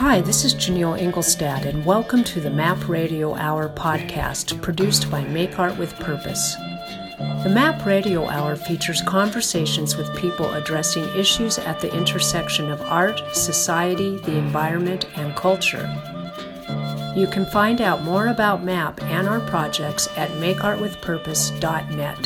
Hi, this is Janelle Engelstad, and welcome to the MAP Radio Hour podcast, produced by Make Art with Purpose. The MAP Radio Hour features conversations with people addressing issues at the intersection of art, society, the environment, and culture. You can find out more about MAP and our projects at makeartwithpurpose.net.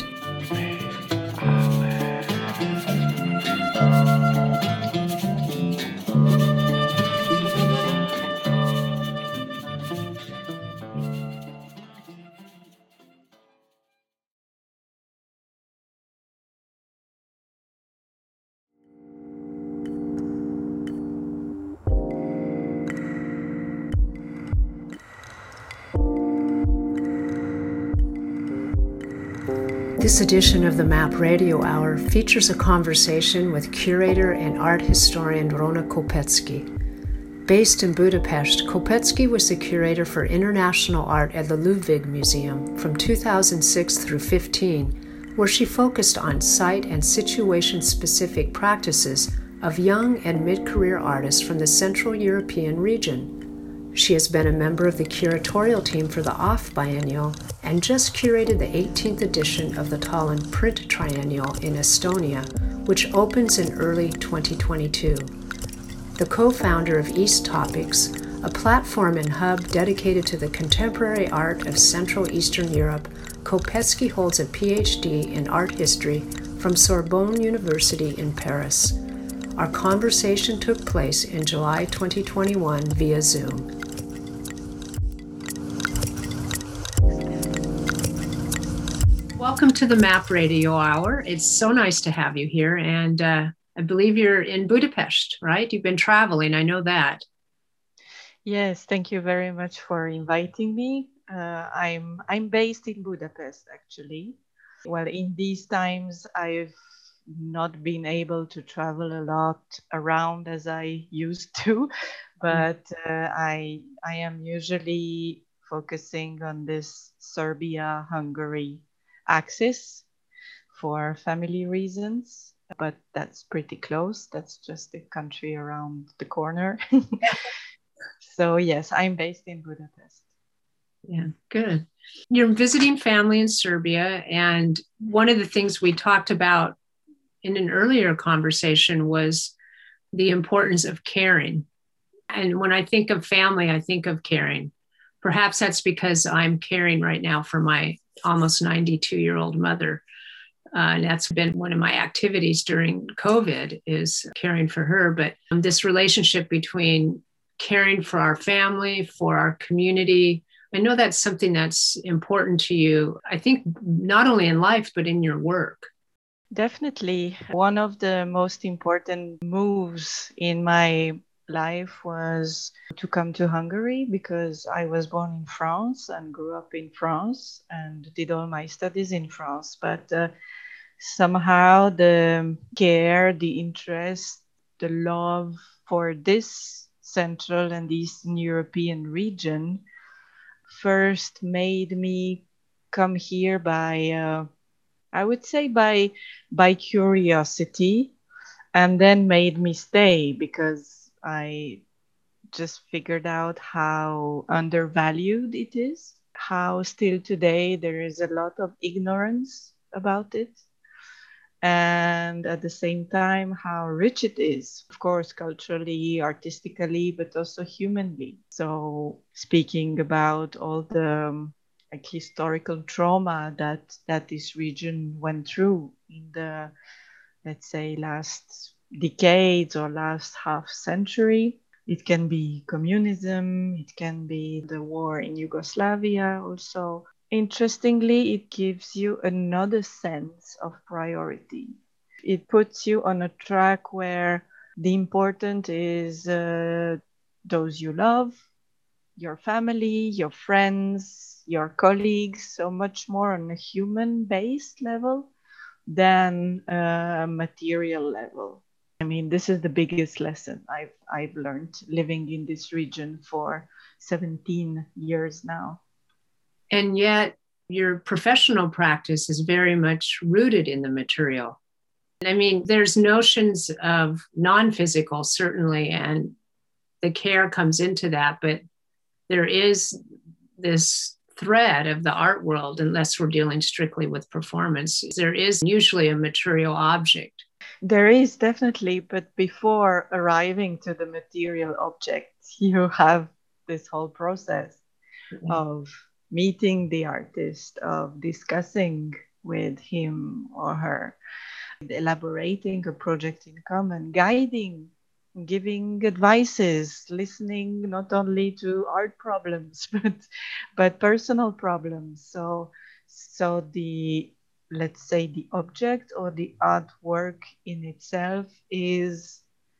This edition of the MAP Radio Hour features a conversation with curator and art historian Rona Kopecki. Based in Budapest, Kopecki was the curator for international art at the Ludwig Museum from 2006 through 15, where she focused on site and situation-specific practices of young and mid-career artists from the Central European region. She has been a member of the curatorial team for the OFF Biennial and just curated the 18th edition of the Tallinn Print Triennial in Estonia, which opens in early 2022. The co-founder of East Topics, a platform and hub dedicated to the contemporary art of Central Eastern Europe, Kopecki holds a PhD in art history from Sorbonne University in Paris. Our conversation took place in July 2021 via Zoom. Welcome to the MAP Radio Hour. It's so nice to have you here. And I believe you're in Budapest, right? You've been traveling, I know that. Yes, thank you very much for inviting me. I'm based in Budapest, actually. Well, in these times, I've not been able to travel a lot around as I used to, but I am usually focusing on this Serbia-Hungary axis for family reasons, but that's pretty close. That's just a country around the corner. So yes, I'm based in Budapest. Yeah, good. You're visiting family in Serbia, and one of the things we talked about in an earlier conversation was the importance of caring. And when I think of family, I think of caring. Perhaps that's because I'm caring right now for my almost 92-year-old mother. And that's been one of my activities during COVID, is caring for her. But this relationship between caring for our family, for our community, I know that's something that's important to you, I think, not only in life, but in your work. Definitely. One of the most important moves in my life was to come to Hungary, because I was born in France and grew up in France and did all my studies in France. But somehow the care, the interest, the love for this Central and Eastern European region first made me come here by I would say by curiosity, and then made me stay because I just figured out how undervalued it is, how still today there is a lot of ignorance about it, and at the same time how rich it is, of course, culturally, artistically, but also humanly. So speaking about all the like historical trauma that this region went through in the, let's say, last decades or last half century. It can be communism, it can be the war in Yugoslavia also. Interestingly, it gives you another sense of priority. It puts you on a track where the important is those you love, your family, your friends, your colleagues, so much more on a human-based level than a material level. I mean, this is the biggest lesson I've learned living in this region for 17 years now. And yet your professional practice is very much rooted in the material. I mean, there's notions of non-physical, certainly, and the care comes into that, but there is this thread of the art world, unless we're dealing strictly with performance. There is usually a material object. There is definitely, but before arriving to the material object, you have this whole process of meeting the artist, of discussing with him or her, elaborating a project in common, guiding, giving advices, listening not only to art problems but personal problems. So the, let's say, the object or the artwork in itself is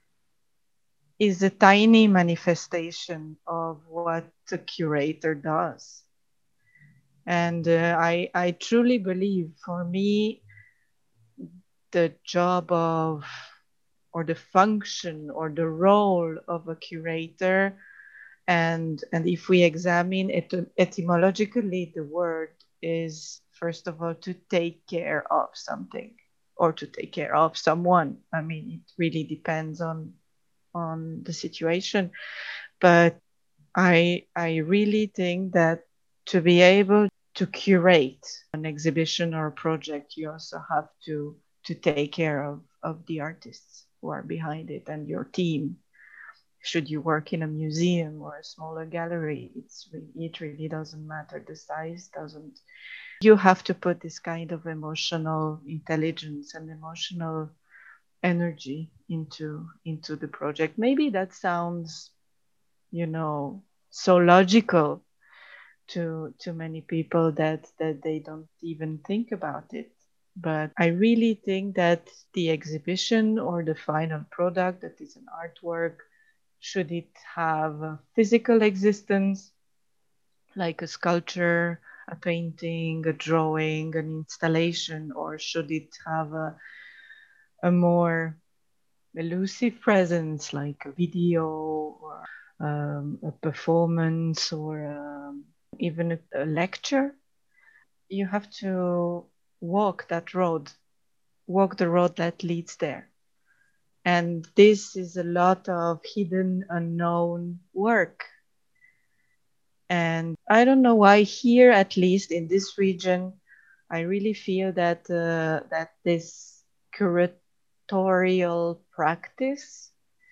a tiny manifestation of what the curator does. And I truly believe, for me, the job of, or the function or the role of a curator, and if we examine it etymologically, the word is, first of all, to take care of something or to take care of someone. I mean, it really depends on the situation, but I really think that to be able to curate an exhibition or a project, you also have to take care of the artists who are behind it and your team. Should you work in a museum or a smaller gallery, it really doesn't matter. The size doesn't. You have to put this kind of emotional intelligence and emotional energy into the project. Maybe that sounds, so logical to many people that they don't even think about it. But I really think that the exhibition or the final product that is an artwork, should it have a physical existence, like a sculpture, a painting, a drawing, an installation, or should it have a more elusive presence, like a video or a performance or even a lecture? You have to walk the road that leads there. And this is a lot of hidden, unknown work. And I don't know why here, at least in this region, I really feel that that this curatorial practice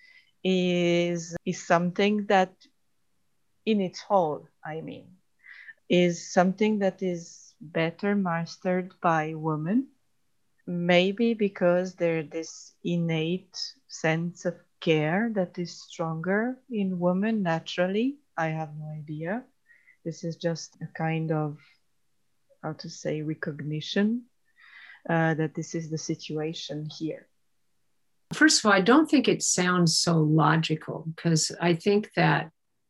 is something that, in its whole, I mean, is something that is better mastered by women. Maybe because there's this innate sense of care that is stronger in women naturally. I have no idea. This is just a kind of, how to say, recognition that this is the situation here. First of all, I don't think it sounds so logical, because I think that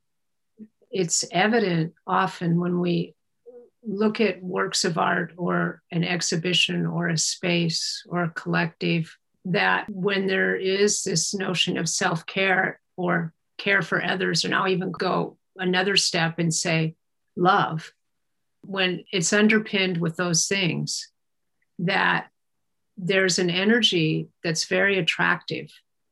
it's evident often when we look at works of art or an exhibition or a space or a collective, that when there is this notion of self-care or care for others, and I'll even go another step and say love, when it's underpinned with those things, that there's an energy that's very attractive.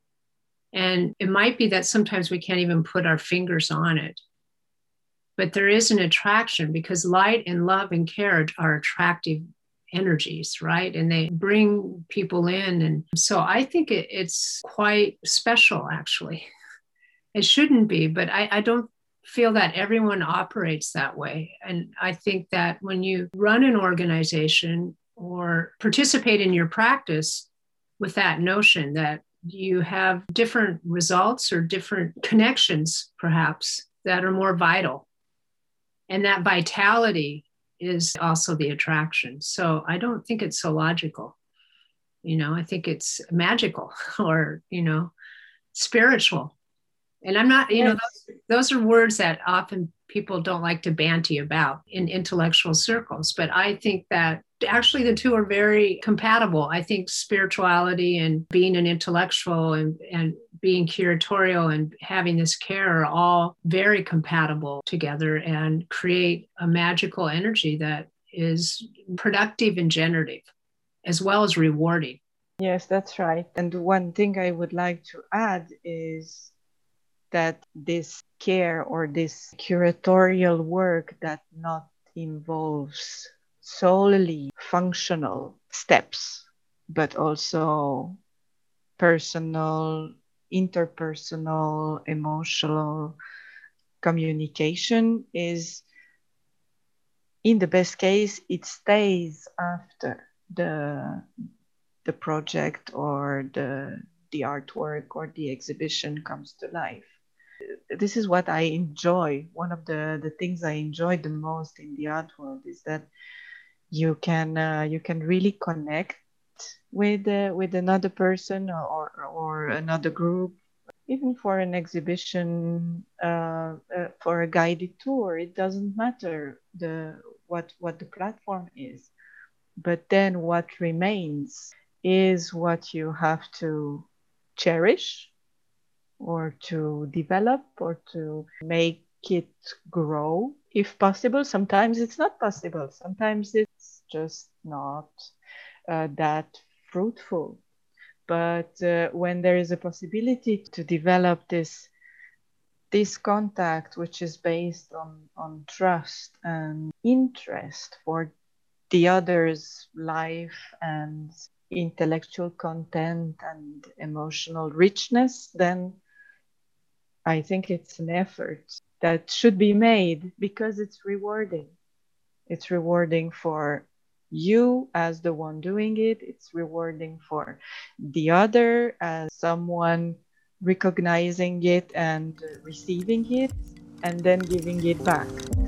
And it might be that sometimes we can't even put our fingers on it, but there is an attraction, because light and love and care are attractive energies, right? And they bring people in. And so I think it's quite special, actually. It shouldn't be, but I don't feel that everyone operates that way. And I think that when you run an organization or participate in your practice with that notion that you have different results or different connections, perhaps, that are more vital. And that vitality is also the attraction. So I don't think it's so logical. I think it's magical or, spiritual. And I'm not, Yes. those are words that often people don't like to banty about in intellectual circles. But I think that actually the two are very compatible. I think spirituality and being an intellectual and being curatorial and having this care are all very compatible together and create a magical energy that is productive and generative, as well as rewarding. Yes, that's right. And one thing I would like to add is that this care or this curatorial work that not involves solely functional steps, but also personal, interpersonal, emotional communication is, in the best case, it stays after the project or the artwork or the exhibition comes to life. This is what I enjoy. One of the things I enjoy the most in the art world is that you can really connect with another person or another group. Even for an exhibition, for a guided tour, it doesn't matter what the platform is, but then what remains is what you have to cherish or to develop or to make it grow if possible. Sometimes it's not possible. Sometimes it's just not that fruitful. But when there is a possibility to develop this contact, which is based on trust and interest for the other's life and intellectual content and emotional richness, then I think it's an effort that should be made because it's rewarding. It's rewarding for you as the one doing it. It's rewarding for the other as someone recognizing it and receiving it and then giving it back.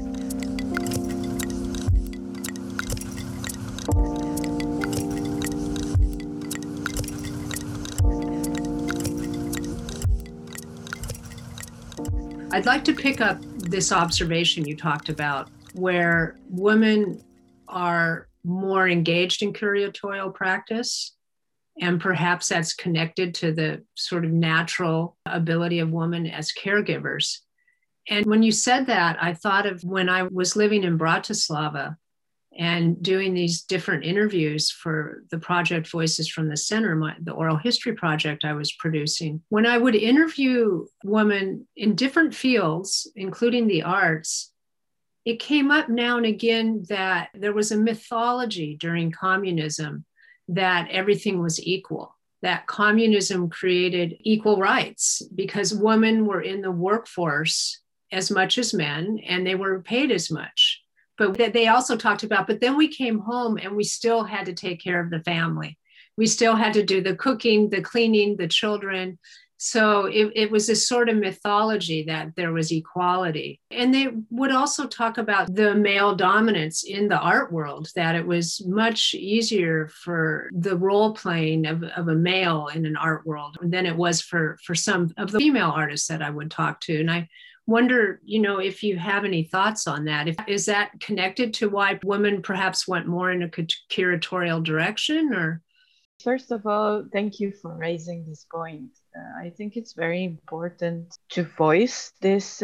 I'd like to pick up this observation you talked about, where women are more engaged in curatorial practice, and perhaps that's connected to the sort of natural ability of women as caregivers. And when you said that, I thought of when I was living in Bratislava and doing these different interviews for the project Voices from the Center, the oral history project I was producing. When I would interview women in different fields, including the arts, it came up now and again that there was a mythology during communism that everything was equal, that communism created equal rights because women were in the workforce as much as men and they were paid as much. But they also talked about, but then we came home and we still had to take care of the family. We still had to do the cooking, the cleaning, the children. So it was this sort of mythology that there was equality. And they would also talk about the male dominance in the art world, that it was much easier for the role playing of a male in an art world than it was for some of the female artists that I would talk to. And I wonder, if you have any thoughts on that. Is that connected to why women perhaps went more in a curatorial direction, or? First of all, thank you for raising this point. I think it's very important to voice these,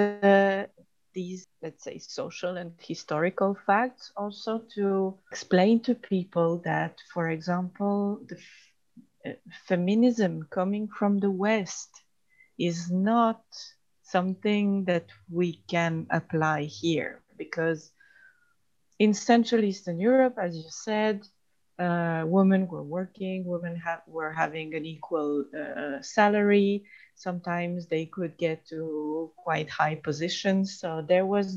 let's say, social and historical facts, also to explain to people that, for example, the feminism coming from the West is not something that we can apply here, because in Central Eastern Europe, as you said, women were working, women were having an equal salary. Sometimes they could get to quite high positions. So there was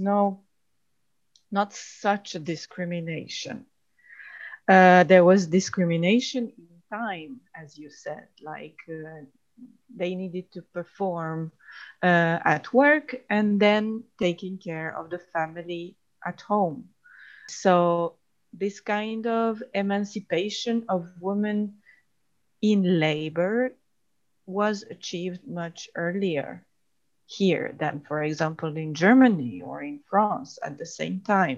not such a discrimination. There was discrimination in time, as you said, like they needed to perform at work and then taking care of the family at home. So this kind of emancipation of women in labor was achieved much earlier here than, for example, in Germany or in France at the same time.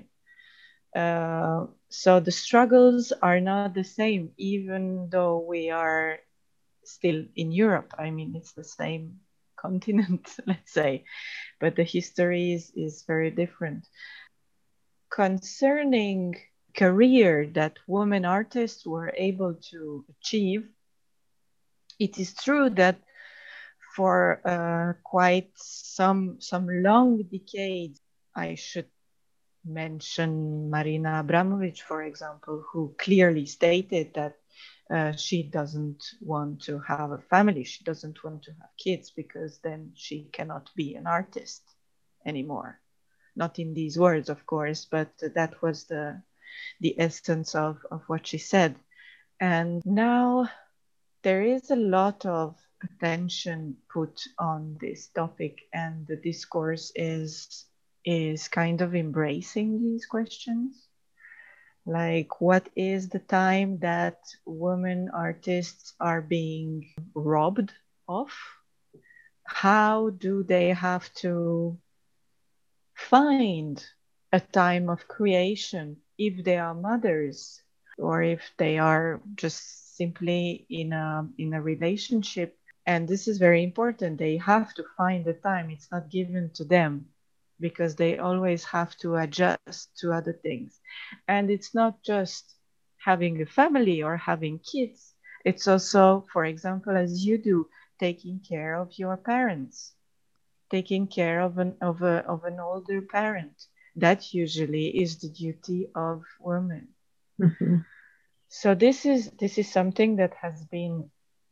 So the struggles are not the same, even though we are still in Europe. I mean, it's the same continent, let's say, but the history is very different. Concerning career that women artists were able to achieve, it is true that for quite some long decades. I should mention Marina Abramovic, for example, who clearly stated that she doesn't want to have a family. She doesn't want to have kids because then she cannot be an artist anymore. Not in these words, of course, but that was the essence of what she said. And now there is a lot of attention put on this topic, and the discourse is kind of embracing these questions. Like, what is the time that women artists are being robbed of? How do they have to find a time of creation if they are mothers, or if they are just simply in a relationship? And this is very important. They have to find the time. It's not given to them, because they always have to adjust to other things. And it's not just having a family or having kids. It's also, for example, as you do, taking care of your parents, taking care of an older parent. That usually is the duty of women. Mm-hmm. So this is something that has been,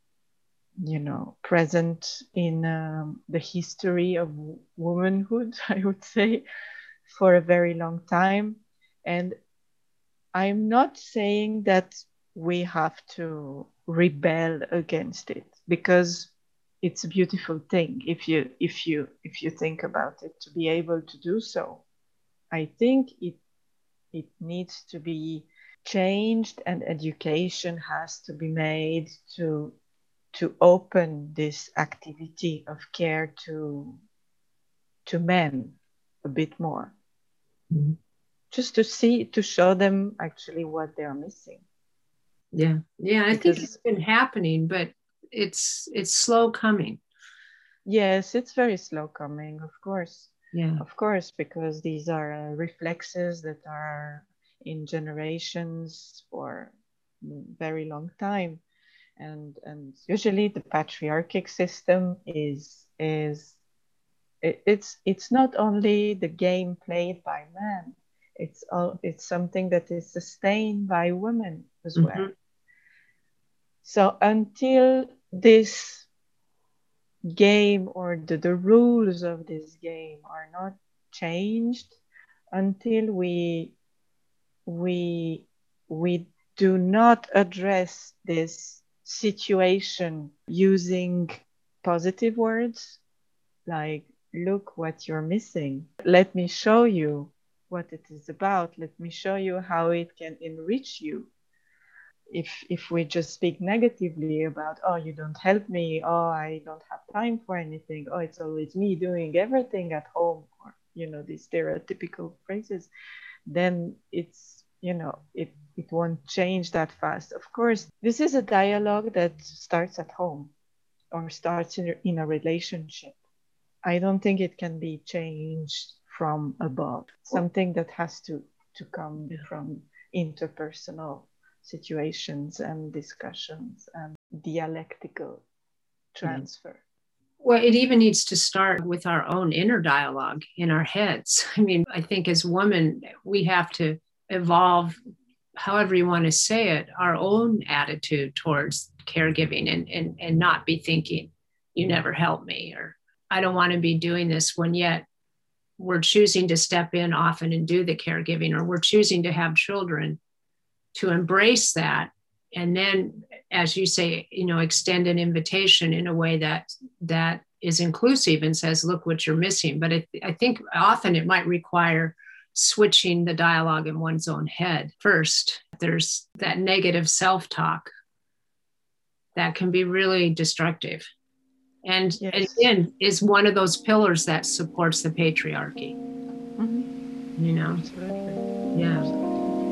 present in the history of womanhood, I would say, for a very long time. And I'm not saying that we have to rebel against it, because it's a beautiful thing if you think about it, to be able to do so. I think it needs to be changed, and education has to be made to open this activity of care to men a bit more. Mm-hmm. Just to show them actually what they're missing. Yeah. I think it's been happening, but it's slow coming. Yes, it's very slow coming, of course. Yeah. Of course, because these are reflexes that are in generations for very long time. And usually the patriarchic system it's not only the game played by men, it's something that is sustained by women as well. Mm-hmm. So until this game, or the rules of this game, are not changed, until we do not address this situation using positive words, like, look what you're missing, let me show you what it is about, let me show you how it can enrich you. If we just speak negatively about, oh, you don't help me, oh, I don't have time for anything, oh, it's always me doing everything at home, or these stereotypical phrases, then it's it won't change that fast. Of course, this is a dialogue that starts at home, or starts in a relationship. I don't think it can be changed from above. Something that has to come from interpersonal situations and discussions and dialectical transfer. Well, it even needs to start with our own inner dialogue in our heads. I mean, I think as women, we have to evolve, however you want to say it, our own attitude towards caregiving, and not be thinking, you never help me, or I don't want to be doing this, when yet we're choosing to step in often and do the caregiving, or we're choosing to have children, to embrace that. And then, as you say, extend an invitation in a way that is inclusive and says, look what you're missing. But I think often it might require switching the dialogue in one's own head first. There's that negative self-talk that can be really destructive. And yes, again, is one of those pillars that supports the patriarchy. Mm-hmm. Absolutely. Yeah.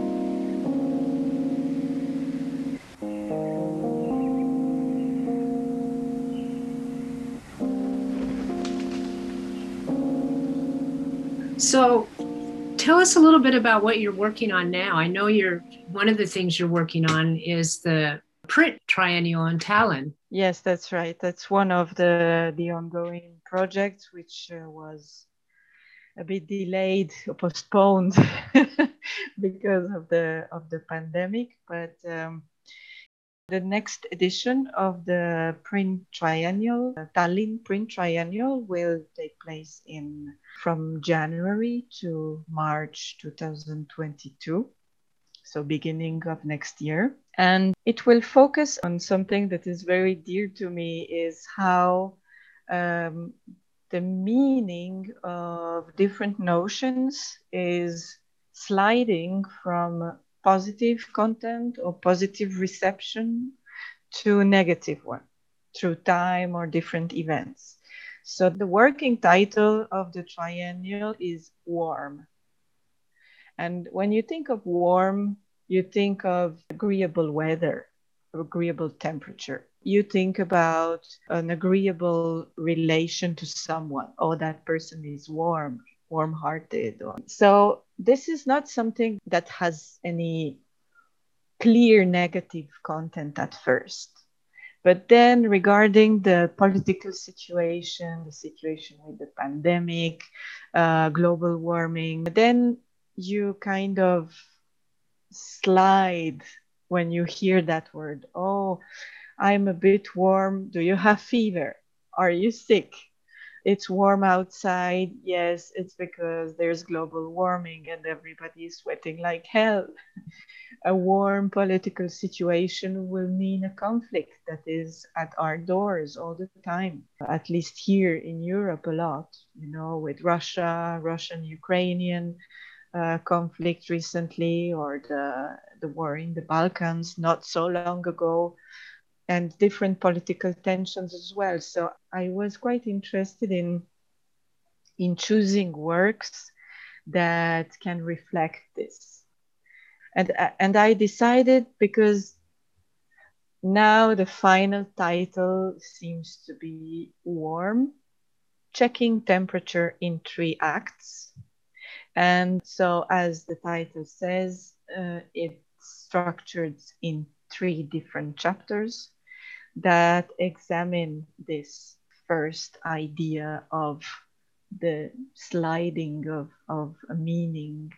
So tell us a little bit about what you're working on now. I know one of the things you're working on is the print triennial in Tallinn. Yes, that's right. That's one of the ongoing projects, which was a bit delayed or postponed because of the pandemic. But the next edition of the Print Triennial, Tallinn Print Triennial, will take place from January to March 2022, so beginning of next year. And it will focus on something that is very dear to me, is how the meaning of different notions is sliding from positive content or positive reception to negative one through time or different events. So the working title of the triennial is Warm. And when you think of warm, you think of agreeable weather, agreeable temperature. You think about an agreeable relation to someone. Oh, that person is warm-hearted. So this is not something that has any clear negative content at first. But then regarding the political situation, the situation with the pandemic, global warming, then you kind of slide when you hear that word. Oh, I'm a bit warm. Do you have fever? Are you sick? It's warm outside. Yes, it's because there's global warming and everybody is sweating like hell. A warm political situation will mean a conflict that is at our doors all the time, at least here in Europe a lot, with Russian-Ukrainian conflict recently, or the war in the Balkans not so long ago, and different political tensions as well. So I was quite interested in choosing works that can reflect this. And I decided, because now the final title seems to be Warm, Checking Temperature in 3 Acts. And so, as the title says, it's structured in 3 different chapters that examine this first idea of the sliding of a meaning,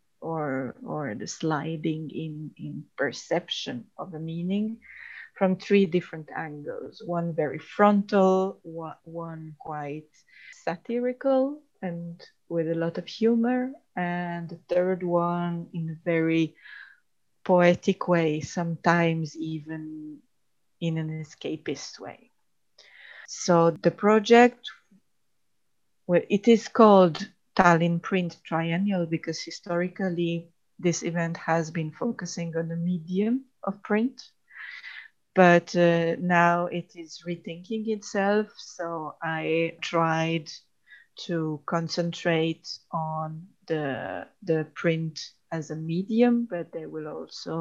or the sliding in perception of a meaning, from 3 different angles. One very frontal, one quite satirical and with a lot of humor, and the third one in a very poetic way, sometimes even in an escapist way. So the project, well, it is called Tallinn Print Triennial because historically this event has been focusing on the medium of print, but now it is rethinking itself. So I tried to concentrate on the print as a medium, but there will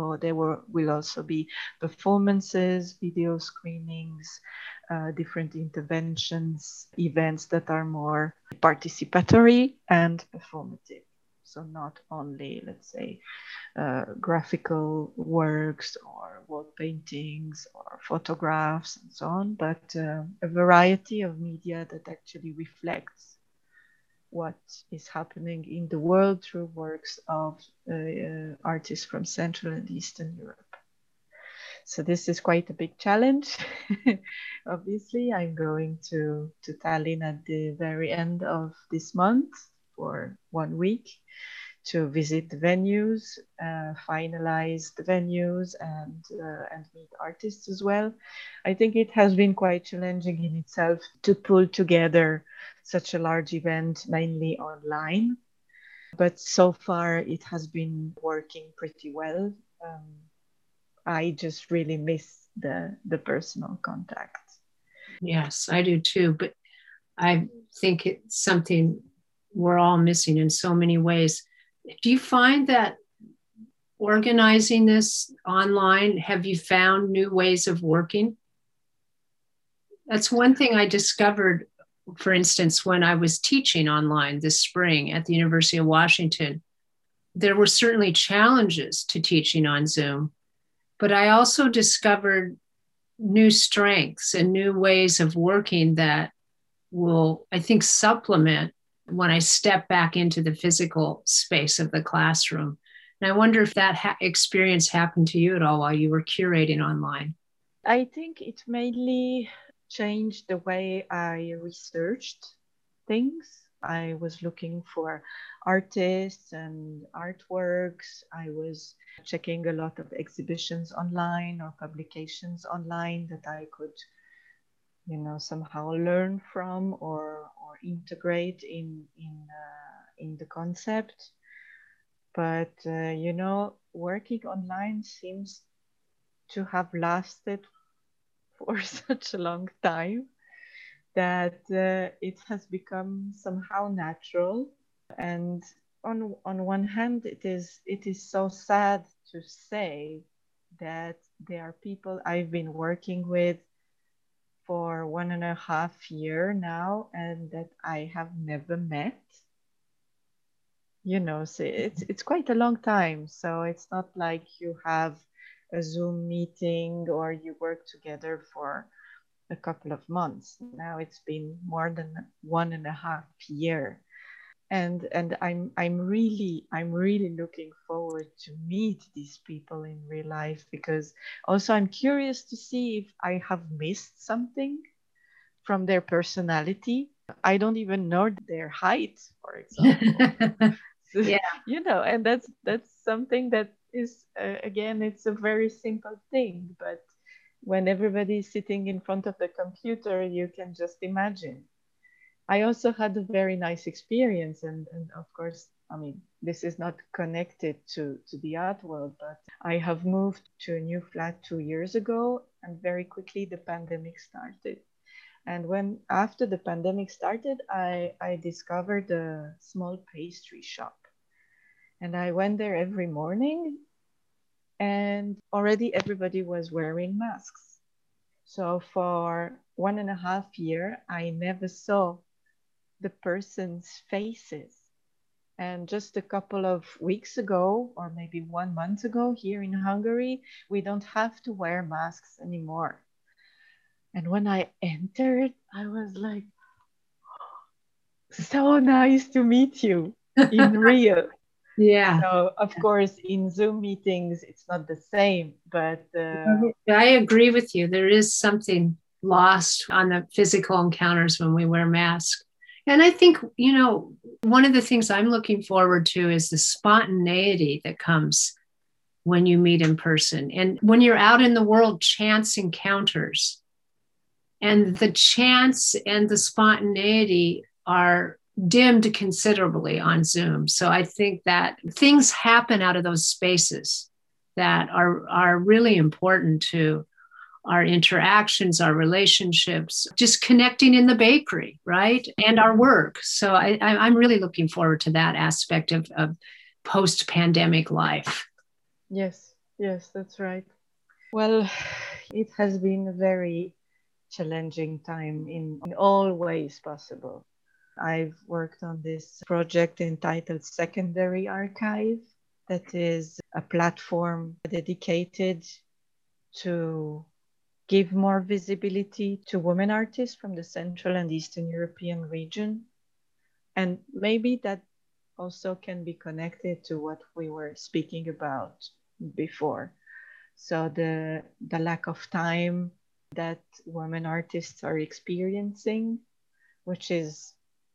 also be performances, video screenings, different interventions, events that are more participatory and performative. So not only, let's say, graphical works or wall paintings or photographs and so on, but a variety of media that actually reflects what is happening in the world through works of artists from Central and Eastern Europe. So this is quite a big challenge. Obviously, I'm going to Tallinn at the very end of this month for 1 week to visit the venues, finalize the venues, and meet artists as well. I think it has been quite challenging in itself to pull together such a large event, mainly online. But so far, it has been working pretty well. I just really miss the personal contact. Yes, I do too. But I think it's something we're all missing in so many ways. Do you find that organizing this online, have you found new ways of working? That's one thing I discovered, for instance, when I was teaching online this spring at the University of Washington. There were certainly challenges to teaching on Zoom. but I also discovered new strengths and new ways of working that will, I think, supplement when I step back into the physical space of the classroom. And I wonder if that experience happened to you at all while you were curating online. I think it mainly changed the way I researched things. I was looking for artists and artworks. I was checking a lot of exhibitions online or publications online that I could, somehow learn from or integrate in the concept. But working online seems to have lasted for such a long time that it has become somehow natural. And on one hand, it is so sad to say that there are people I've been working with for 1.5 years now and that I have never met. So it's quite a long time. So it's not like you have a Zoom meeting or you work together for a couple of months. Now it's been more than 1.5 years. And I'm really looking forward to meet these people in real life, because also I'm curious to see if I have missed something from their personality. I don't even know their height, for example. Yeah. And that's something that is again, it's a very simple thing, but when everybody is sitting in front of the computer, you can just imagine. I also had a very nice experience, and of course, I mean, this is not connected to the art world, but I have moved to a new flat 2 years ago, and very quickly the pandemic started. And when after the pandemic started, I discovered a small pastry shop. And I went there every morning, and already everybody was wearing masks. So for 1.5 years, I never saw the person's faces. And just a couple of weeks ago, or maybe 1 month ago, here in Hungary, we don't have to wear masks anymore. And when I entered, I was like, so nice to meet you in real. Yeah. So, of course, in Zoom meetings, it's not the same, but I agree with you. There is something lost on the physical encounters when we wear masks. And I think, one of the things I'm looking forward to is the spontaneity that comes when you meet in person. And when you're out in the world, chance encounters. And the chance and the spontaneity are dimmed considerably on Zoom. So I think that things happen out of those spaces that are really important to our interactions, our relationships, just connecting in the bakery, right? And our work. So I'm really looking forward to that aspect of post-pandemic life. Yes, that's right. Well, it has been a very challenging time in all ways possible. I've worked on this project entitled Secondary Archive, that is a platform dedicated to give more visibility to women artists from the Central and Eastern European region. And maybe that also can be connected to what we were speaking about before. So the lack of time that women artists are experiencing, which is,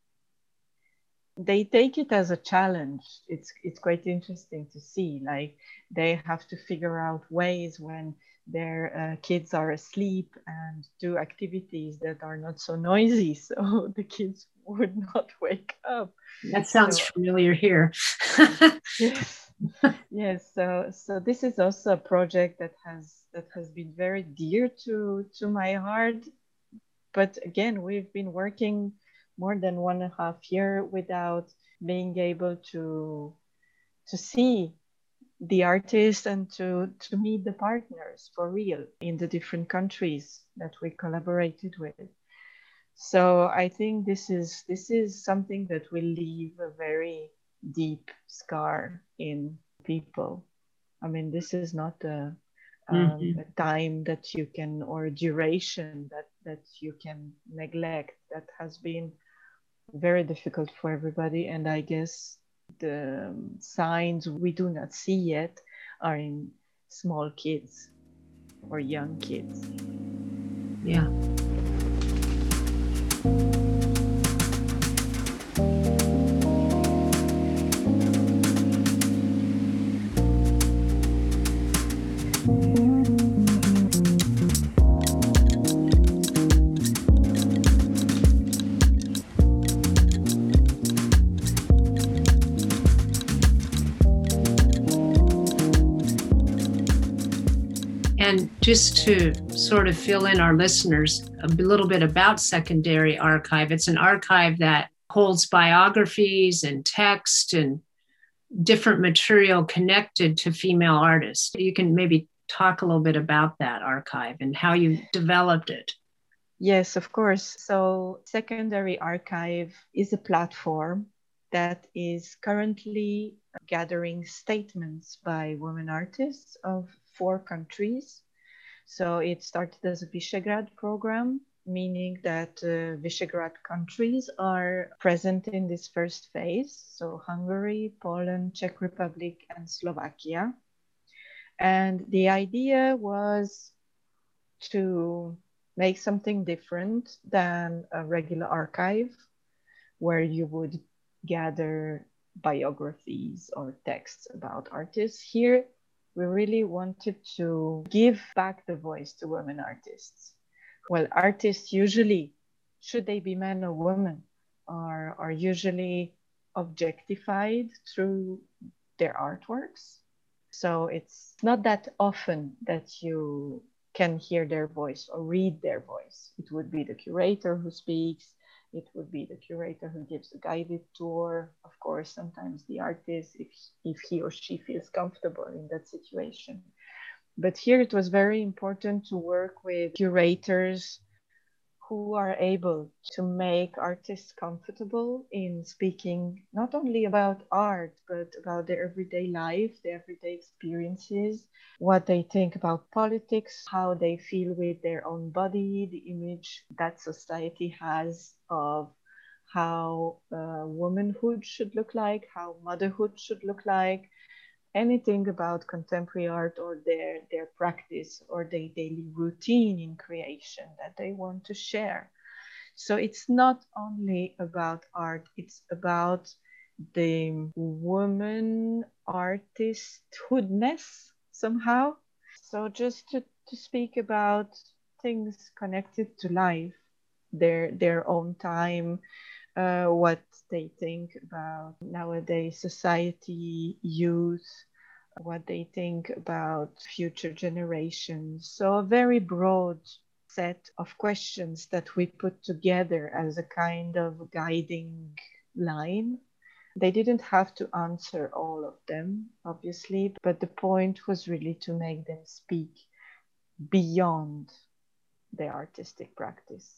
they take it as a challenge. It's quite interesting to see. Like, they have to figure out ways when their kids are asleep and do activities that are not so noisy, so the kids would not wake up. That sounds familiar here. Yes. Yes. So this is also a project that has been very dear to my heart. But again, we've been working more than 1.5 years without being able to see the artists and to meet the partners for real in the different countries that we collaborated with. So I think this is something that will leave a very deep scar in people. I mean, this is not a a time that you can, or duration that you can neglect. That has been very difficult for everybody. And I guess the signs we do not see yet are in small kids or young kids. Yeah. And just to sort of fill in our listeners a little bit about Secondary Archive, it's an archive that holds biographies and text and different material connected to female artists. You can maybe talk a little bit about that archive and how you developed it. Yes, of course. So Secondary Archive is a platform that is currently gathering statements by women artists of 4 countries. So it started as a Visegrad program, meaning that Visegrad countries are present in this first phase. So Hungary, Poland, Czech Republic, and Slovakia. And the idea was to make something different than a regular archive where you would gather biographies or texts about artists. Here, we really wanted to give back the voice to women artists. Well, artists usually, should they be men or women, are usually objectified through their artworks. So it's not that often that you can hear their voice or read their voice. It would be the curator who speaks. It would be the curator who gives a guided tour. Of course, sometimes the artist, if he or she feels comfortable in that situation. But here it was very important to work with curators who are able to make artists comfortable in speaking not only about art, but about their everyday life, their everyday experiences, what they think about politics, how they feel with their own body, the image that society has of how womanhood should look like, how motherhood should look like, anything about contemporary art or their practice or their daily routine in creation that they want to share. So it's not only about art, it's about the woman artisthoodness somehow. So just to speak about things connected to life, their own time, what they think about nowadays society, youth, what they think about future generations. So a very broad set of questions that we put together as a kind of guiding line. They didn't have to answer all of them, obviously, but the point was really to make them speak beyond their artistic practice.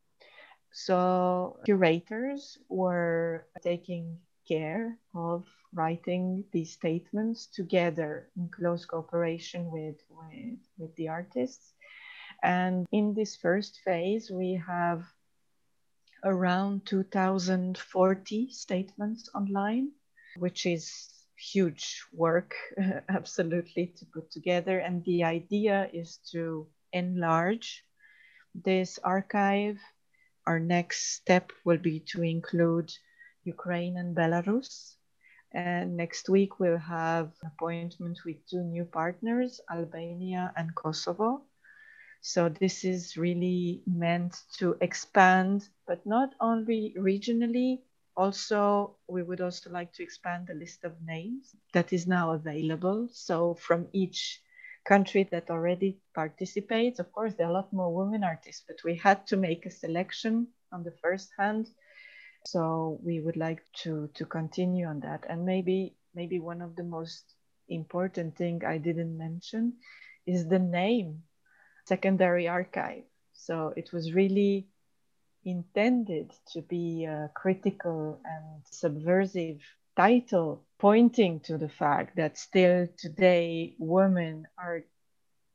So curators were taking care of writing these statements together in close cooperation with the artists. And in this first phase, we have around 2040 statements online, which is huge work, absolutely, to put together. And the idea is to enlarge this archive. Our next step will be to include Ukraine and Belarus. And next week, we'll have an appointment with 2 new partners, Albania and Kosovo. So this is really meant to expand, but not only regionally, also we would also like to expand the list of names that is now available. So from each country that already participates, of course, there are a lot more women artists, but we had to make a selection on the first hand. So we would like to continue on that. And maybe one of the most important thing I didn't mention is the name, Secondary Archive. So it was really intended to be a critical and subversive title, pointing to the fact that still today women are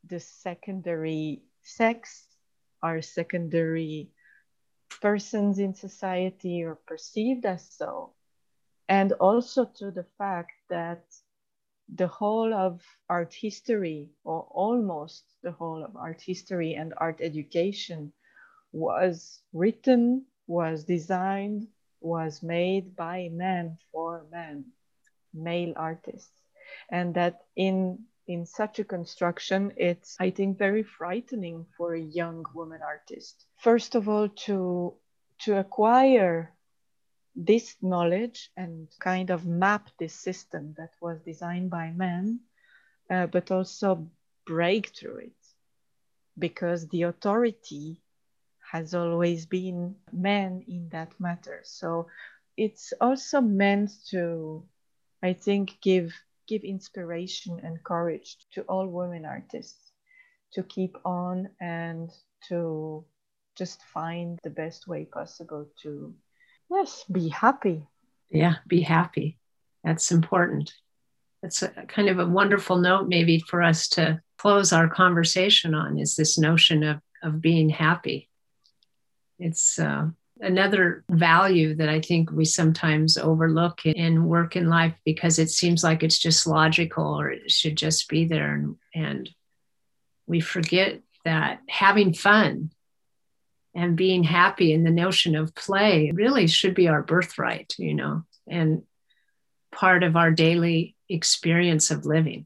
the secondary sex, our secondary persons in society or perceived as so, and also to the fact that the whole of art history, or almost the whole of art history and art education, was written, was designed, was made by men for men, male artists. And that in such a construction, it's, I think, very frightening for a young woman artist. First of all, to acquire this knowledge and kind of map this system that was designed by men, but also break through it, because the authority has always been men in that matter. So it's also meant to, I think, give inspiration and courage to all women artists to keep on and to just find the best way possible to, yes, be happy. Yeah, be happy. That's important. That's a kind of a wonderful note maybe for us to close our conversation on, is this notion of being happy. It's another value that I think we sometimes overlook in work in life, because it seems like it's just logical or it should just be there. And we forget that having fun and being happy and the notion of play really should be our birthright, and part of our daily experience of living.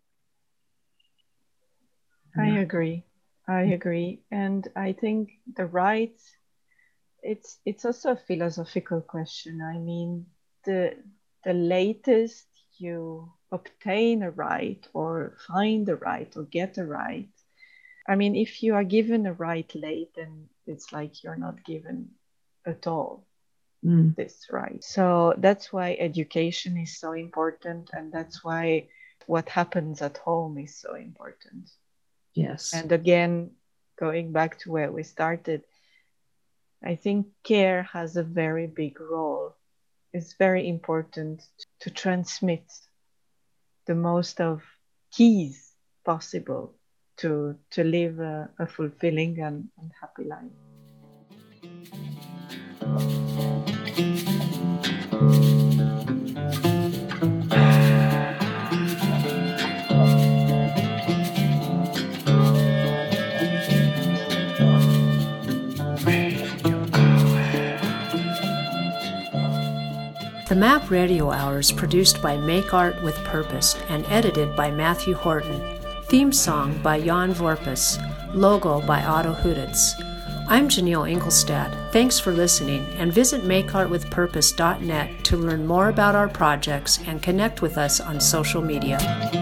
I agree. And I think the right, it's also a philosophical question. I mean, the latest you obtain a right or find a right or get a right, I mean, if you are given a right late, then it's like you're not given at all this right. So that's why education is so important, and that's why what happens at home is so important. Yes. And again, going back to where we started, I think care has a very big role. It's very important to transmit the most of keys possible to live a fulfilling and happy life. The MAP Radio Hour is produced by Make Art with Purpose and edited by Matthew Horton. Theme song by Jan Vorpus. Logo by Otto Huditz. I'm Janelle Ingolstadt. Thanks for listening, and visit makeartwithpurpose.net to learn more about our projects and connect with us on social media.